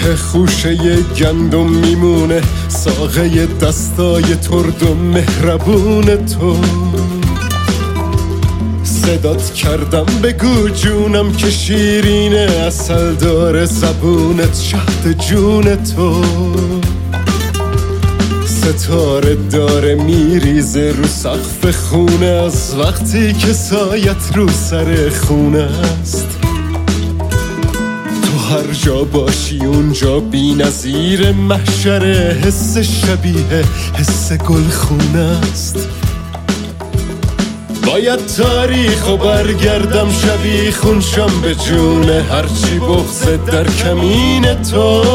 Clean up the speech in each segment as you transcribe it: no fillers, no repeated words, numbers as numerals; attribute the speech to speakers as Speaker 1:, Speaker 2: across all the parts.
Speaker 1: ته خوشه گندم میمونه، ساقه دستای ترد و مهربون تو. صدات کردم بگو جونم که شیرینه، اصل داره زبونت شهد جون تو. ستاره داره میریزه رو سقف خونه، از وقتی که سایت رو سر خونه است. تو هر جا باشی اونجا بی نظیر محشره، حس شبیه حس گلخونه است. باید تاریخو برگردم شبیخون شم به جونه، هرچی بغض در کمین تو.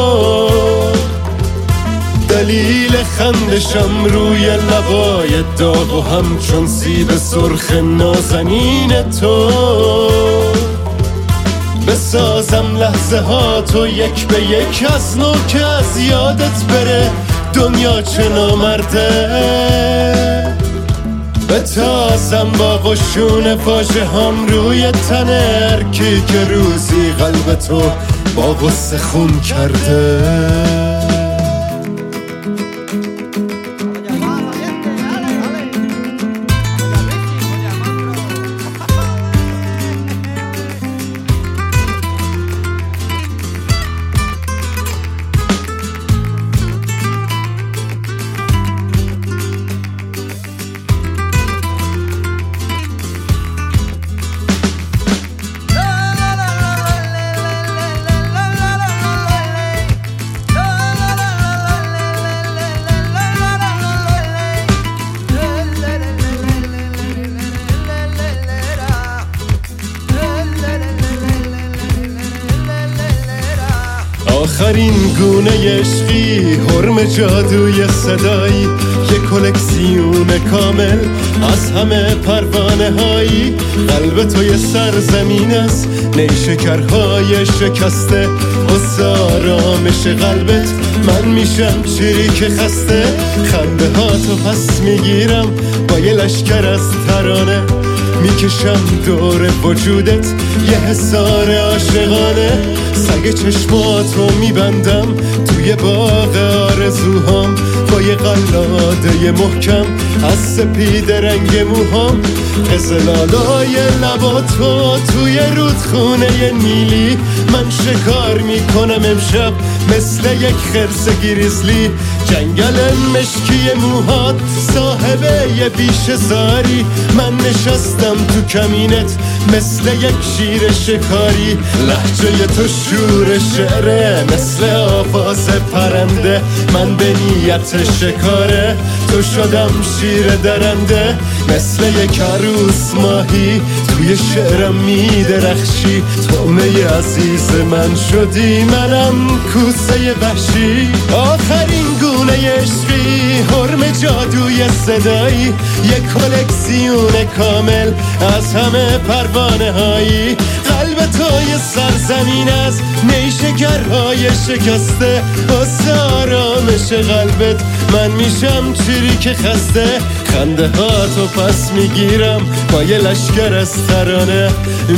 Speaker 1: دلیل خندشم روی لبای داغ و همچون سیب سرخ نازنین تو. بسازم لحظه ها تو یک به یک از نو که از یادت بره دنیا چه نامرده. بتازم با قشون فاجه هم روی تنه، هرکی که روزی قلب تو با غصه خون کرده. آخرین گونه عشقی، حرم جادوی صدایی، یه کلکسیون کامل از همه پروانه هایی. قلب تو یه سرزمین است، نیشکرهای شکسته، حس آرامش قلبت من میشم چریک خسته. خنده ها تو پس میگیرم با یه لشکر از ترانه، میکشم دور وجودت یه حصار عاشقانه. سگ چشمات رو میبندم توی باغ آرزوهام، با یه قلاده محکم از سپید رنگ موهام. قزلالای لباتو توی رودخونه نیلی، من شکار میکنم امشب مثل یک خرس گریزلی. جنگل مشکی موهات صاحبه یه بیشه زاری، من نشستم تو کمینت مثل یک شیر شکاری. لهجه تو شور شعره مثل آواز پرنده، من به نیت شکاره تو شدم شیر درنده. مثل یک عروس ماهی توی شعرم میدرخشی، تومه عزیز من شدی منم کوسه وحشی. آخرین گونه عشقی، حرم جادوی صدایی، یک کلکسیون کامل از همه پروانه هایی. قلب تو یه سرزمین از نیشکرهای شکسته، واسه آرامش قلبت من میشم چریک خسته. خنده ها تو پس میگیرم با یه لشکر از ترانه،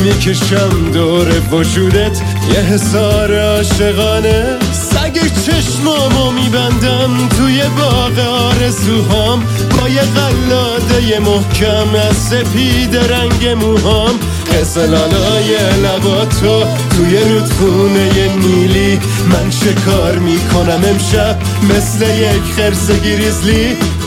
Speaker 1: میکشم دور وجودت یه حصار عاشقانه. سگ چشمامو میبندم توی باغ آرزوهام، با یه قلاده محکم از سپید رنگ موهام. قزلالای لباتو توی رودخونه نیلی، من شکار میکنم امشب مثل یک خرس گریزلی.